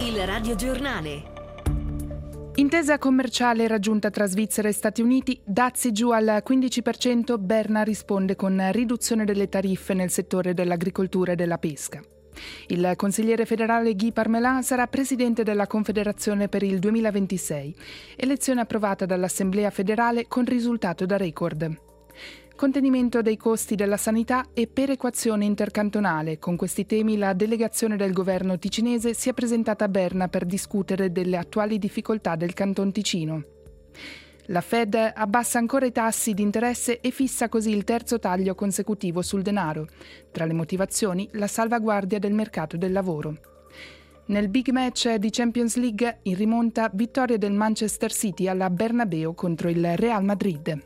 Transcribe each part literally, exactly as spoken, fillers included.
Il radiogiornale. Intesa commerciale raggiunta tra Svizzera e Stati Uniti, dazi giù al quindici per cento, Berna risponde con riduzione delle tariffe nel settore dell'agricoltura e della pesca. Il consigliere federale Guy Parmelin sarà presidente della Confederazione per il duemilaventisei, elezione approvata dall'Assemblea federale con risultato da record. Contenimento dei costi della sanità e perequazione intercantonale. Con questi temi la delegazione del governo ticinese si è presentata a Berna per discutere delle attuali difficoltà del Canton Ticino. La Fed abbassa ancora i tassi di interesse e fissa così il terzo taglio consecutivo sul denaro. Tra le motivazioni, la salvaguardia del mercato del lavoro. Nel big match di Champions League, in rimonta, vittoria del Manchester City alla Bernabeu contro il Real Madrid.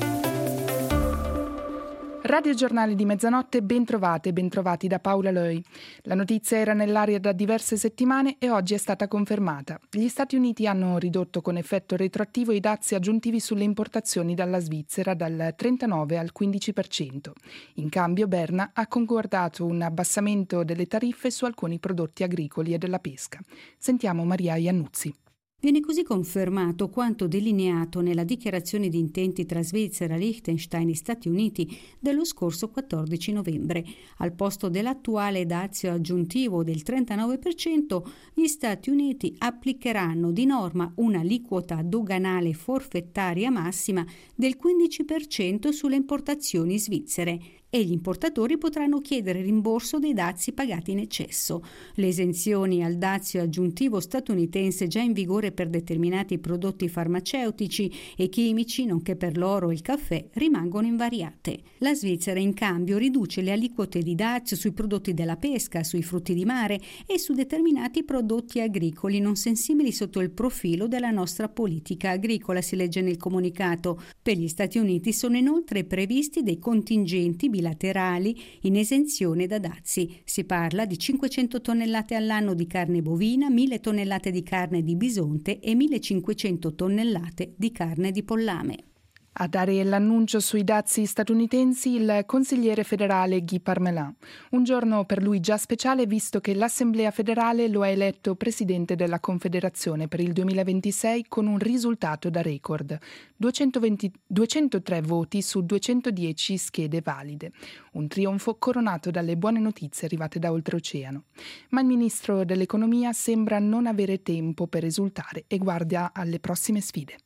Radio Giornale di Mezzanotte, ben trovate, ben trovati da Paola Loi. La notizia era nell'aria da diverse settimane e oggi è stata confermata. Gli Stati Uniti hanno ridotto con effetto retroattivo i dazi aggiuntivi sulle importazioni dalla Svizzera dal trentanove al quindici per cento. In cambio Berna ha concordato un abbassamento delle tariffe su alcuni prodotti agricoli e della pesca. Sentiamo Maria Iannuzzi. Viene così confermato quanto delineato nella dichiarazione di intenti tra Svizzera, Liechtenstein e Stati Uniti dello scorso quattordici novembre. Al posto dell'attuale dazio aggiuntivo del trentanove per cento, gli Stati Uniti applicheranno di norma un'aliquota doganale forfettaria massima del quindici per cento sulle importazioni svizzere e gli importatori potranno chiedere rimborso dei dazi pagati in eccesso. Le esenzioni al dazio aggiuntivo statunitense già in vigore per determinati prodotti farmaceutici e chimici, nonché per l'oro e il caffè, rimangono invariate. La Svizzera in cambio riduce le aliquote di dazio sui prodotti della pesca, sui frutti di mare e su determinati prodotti agricoli non sensibili sotto il profilo della nostra politica agricola, si legge nel comunicato. Per gli Stati Uniti sono inoltre previsti dei contingenti bilaterali in esenzione da dazi. Si parla di cinquecento tonnellate all'anno di carne bovina, mille tonnellate di carne di bisonte e millecinquecento tonnellate di carne di pollame. A dare l'annuncio sui dazi statunitensi il consigliere federale Guy Parmelin. Un giorno per lui già speciale visto che l'Assemblea federale lo ha eletto presidente della Confederazione per il duemilaventisei con un risultato da record. duecentoventi, duecentotre voti su duecentodieci schede valide. Un trionfo coronato dalle buone notizie arrivate da oltreoceano. Ma il ministro dell'economia sembra non avere tempo per esultare e guarda alle prossime sfide.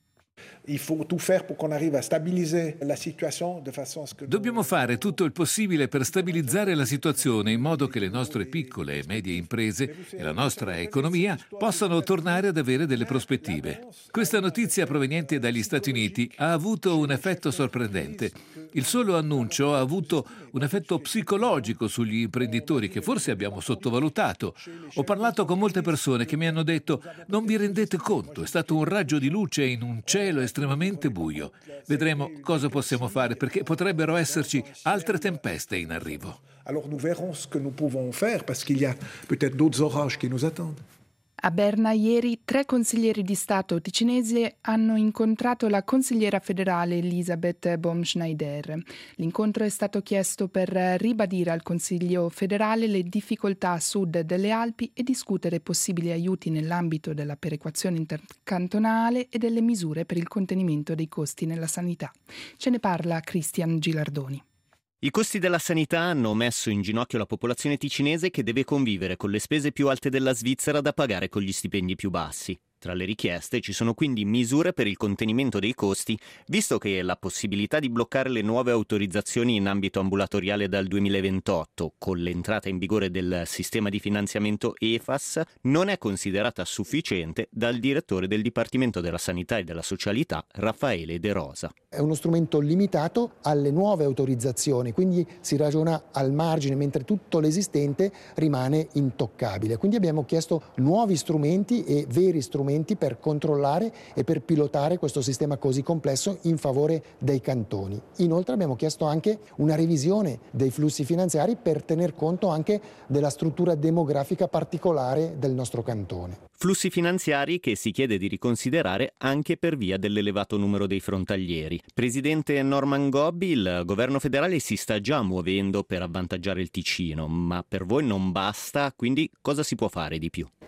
Dobbiamo fare tutto il possibile per stabilizzare la situazione in modo che le nostre piccole e medie imprese e la nostra economia possano tornare ad avere delle prospettive. Questa notizia proveniente dagli Stati Uniti ha avuto un effetto sorprendente. Il solo annuncio ha avuto un effetto psicologico sugli imprenditori che forse abbiamo sottovalutato. Ho parlato con molte persone che mi hanno detto: non vi rendete conto, è stato un raggio di luce in un cielo estremamente buio. Vedremo cosa possiamo fare perché potrebbero esserci altre tempeste in arrivo. Alors nous verrons ce que nous pouvons faire parce qu'il y a peut-être d'autres orages qui nous attendent. A Berna ieri tre consiglieri di Stato ticinesi hanno incontrato la consigliera federale Elisabeth Baumschneider. L'incontro è stato chiesto per ribadire al Consiglio federale le difficoltà a sud delle Alpi e discutere possibili aiuti nell'ambito della perequazione intercantonale e delle misure per il contenimento dei costi nella sanità. Ce ne parla Christian Gilardoni. I costi della sanità hanno messo in ginocchio la popolazione ticinese che deve convivere con le spese più alte della Svizzera da pagare con gli stipendi più bassi. Tra le richieste ci sono quindi misure per il contenimento dei costi, visto che la possibilità di bloccare le nuove autorizzazioni in ambito ambulatoriale dal duemilaventotto, con l'entrata in vigore del sistema di finanziamento E F A S, non è considerata sufficiente dal direttore del Dipartimento della Sanità e della Socialità, Raffaele De Rosa. È uno strumento limitato alle nuove autorizzazioni, quindi si ragiona al margine, mentre tutto l'esistente rimane intoccabile. Quindi abbiamo chiesto nuovi strumenti e veri strumenti per controllare e per pilotare questo sistema così complesso in favore dei cantoni. Inoltre abbiamo chiesto anche una revisione dei flussi finanziari per tener conto anche della struttura demografica particolare del nostro cantone. Flussi finanziari che si chiede di riconsiderare anche per via dell'elevato numero dei frontalieri. Presidente Norman Gobbi, il governo federale si sta già muovendo per avvantaggiare il Ticino, ma per voi non basta, quindi cosa si può fare di più?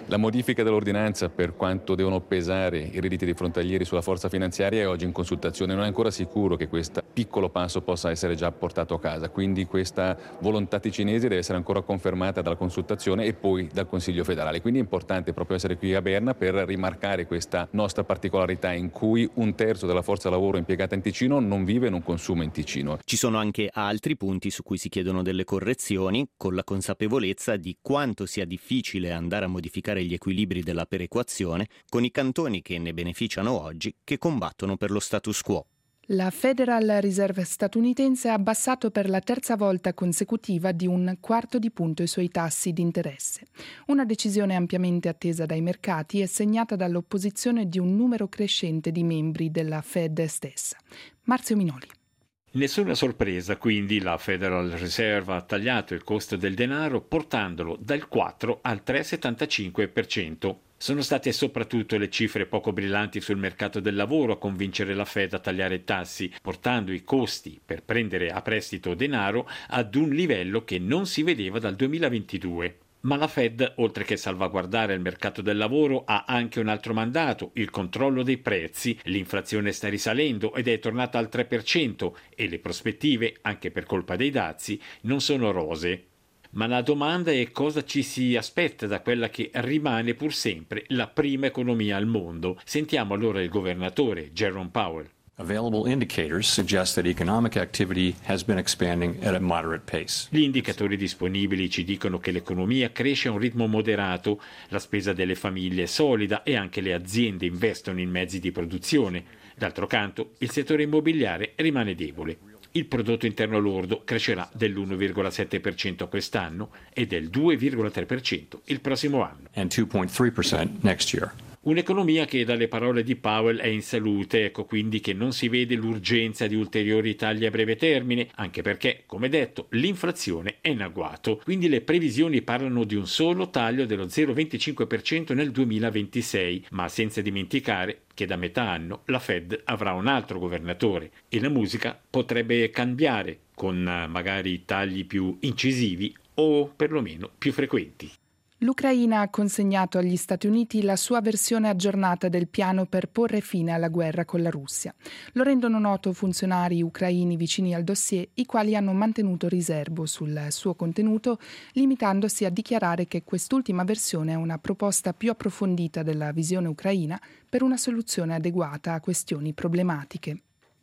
La modifica dell'ordinanza per quanto devono pesare i redditi dei frontalieri sulla forza finanziaria è oggi in consultazione. Non è ancora sicuro che questo piccolo passo possa essere già portato a casa, quindi questa volontà ticinese deve essere ancora confermata dalla consultazione e poi dal Consiglio federale. Quindi è importante proprio essere qui a Berna per rimarcare questa nostra particolarità in cui un terzo della forza lavoro impiegata in Ticino non vive e non consuma in Ticino. Ci sono anche altri punti su cui si chiedono delle correzioni, con la consapevolezza di quanto sia difficile andare a modificare gli equilibri della perequazione con i cantoni che ne beneficiano oggi, che combattono per lo status quo. La Federal Reserve statunitense ha abbassato per la terza volta consecutiva di un quarto di punto i suoi tassi di interesse. Una decisione ampiamente attesa dai mercati e segnata dall'opposizione di un numero crescente di membri della Fed stessa. Marzio Minoli. Nessuna sorpresa, quindi la Federal Reserve ha tagliato il costo del denaro portandolo dal quattro al tre virgola settantacinque per cento. Sono state soprattutto le cifre poco brillanti sul mercato del lavoro a convincere la Fed a tagliare i tassi, portando i costi per prendere a prestito denaro ad un livello che non si vedeva dal duemilaventidue. Ma la Fed, oltre che salvaguardare il mercato del lavoro, ha anche un altro mandato, il controllo dei prezzi. L'inflazione sta risalendo ed è tornata al tre per cento e le prospettive, anche per colpa dei dazi, non sono rosee. Ma la domanda è cosa ci si aspetta da quella che rimane pur sempre la prima economia al mondo. Sentiamo allora il governatore Jerome Powell. Available indicators suggest that economic activity has been expanding at a moderate pace. Gli indicatori disponibili ci dicono che l'economia cresce a un ritmo moderato, la spesa delle famiglie è solida e anche le aziende investono in mezzi di produzione. D'altro canto, il settore immobiliare rimane debole. Il prodotto interno lordo crescerà dell'uno virgola sette per cento quest'anno e del due virgola tre per cento il prossimo anno. And two point three percent next year. Un'economia che dalle parole di Powell è in salute, ecco quindi che non si vede l'urgenza di ulteriori tagli a breve termine, anche perché, come detto, l'inflazione è in agguato, quindi le previsioni parlano di un solo taglio dello zero virgola venticinque per cento nel duemilaventisei, ma senza dimenticare che da metà anno la Fed avrà un altro governatore e la musica potrebbe cambiare con magari tagli più incisivi o perlomeno più frequenti. L'Ucraina ha consegnato agli Stati Uniti la sua versione aggiornata del piano per porre fine alla guerra con la Russia. Lo rendono noto funzionari ucraini vicini al dossier, i quali hanno mantenuto riservo sul suo contenuto, limitandosi a dichiarare che quest'ultima versione è una proposta più approfondita della visione ucraina per una soluzione adeguata a questioni problematiche.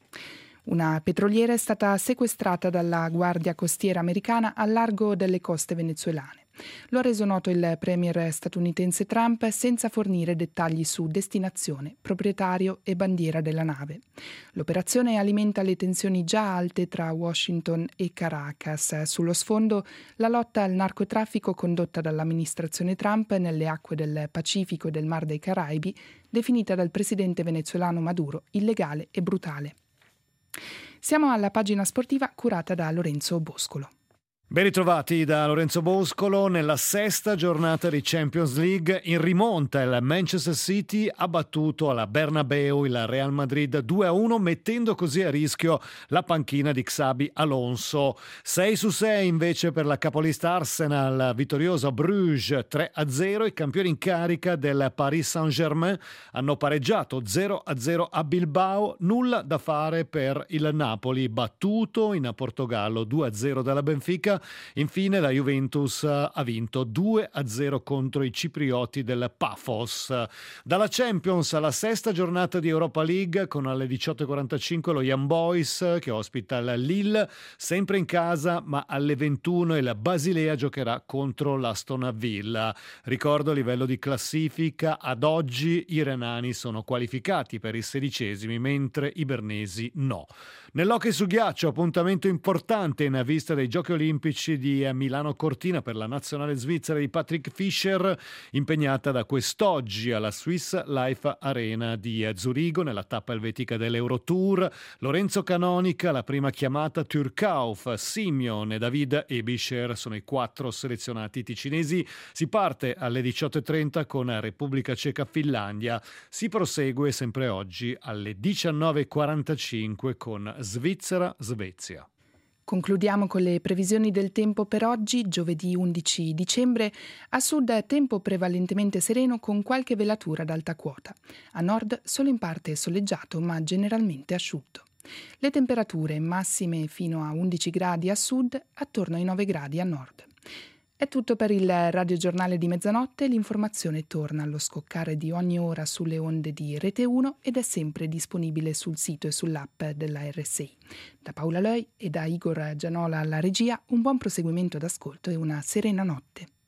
Una petroliera è stata sequestrata dalla Guardia Costiera americana al largo delle coste venezuelane. Lo ha reso noto il premier statunitense Trump senza fornire dettagli su destinazione, proprietario e bandiera della nave. L'operazione alimenta le tensioni già alte tra Washington e Caracas. Sullo sfondo la lotta al narcotraffico condotta dall'amministrazione Trump nelle acque del Pacifico e del Mar dei Caraibi, definita dal presidente venezuelano Maduro illegale e brutale. Siamo alla pagina sportiva curata da Lorenzo Boscolo. Ben ritrovati da Lorenzo Boscolo. Nella sesta giornata di Champions League in rimonta il Manchester City ha battuto alla Bernabeu il Real Madrid due a uno, mettendo così a rischio la panchina di Xabi Alonso. sei su sei invece per la capolista Arsenal, vittorioso a Bruges tre a zero. I campioni in carica del Paris Saint-Germain hanno pareggiato zero a zero a Bilbao. Nulla da fare per il Napoli, battuto in Portogallo due a zero dalla Benfica. Infine la Juventus ha vinto due a zero contro i ciprioti del Paphos. Dalla Champions alla sesta giornata di Europa League, con alle diciotto e quarantacinque lo Young Boys che ospita il Lille, sempre in casa, ma alle ventuno il Basilea giocherà contro l'Aston Villa. Ricordo a livello di classifica, ad oggi i renani sono qualificati per i sedicesimi, mentre i bernesi no. Nell'hockey su ghiaccio, appuntamento importante in vista dei Giochi Olimpici di Milano Cortina per la nazionale svizzera di Patrick Fischer, impegnata da quest'oggi alla Swiss Life Arena di Zurigo nella tappa elvetica dell'Eurotour. Lorenzo Canonica, la prima chiamata, Turkauf, Simeon e David Ebischer sono i quattro selezionati ticinesi. Si parte alle diciotto e trenta con Repubblica Ceca Finlandia. Si prosegue sempre oggi alle diciannove e quarantacinque con Svizzera Svezia. Concludiamo con le previsioni del tempo per oggi, giovedì undici dicembre. A sud tempo prevalentemente sereno con qualche velatura ad alta quota. A nord solo in parte soleggiato ma generalmente asciutto. Le temperature massime fino a undici gradi a sud, attorno ai nove gradi a nord. È tutto per il radiogiornale di mezzanotte, l'informazione torna allo scoccare di ogni ora sulle onde di Rete uno ed è sempre disponibile sul sito e sull'app della R S I. Da Paola Loi e da Igor Gianola alla regia, un buon proseguimento d'ascolto e una serena notte.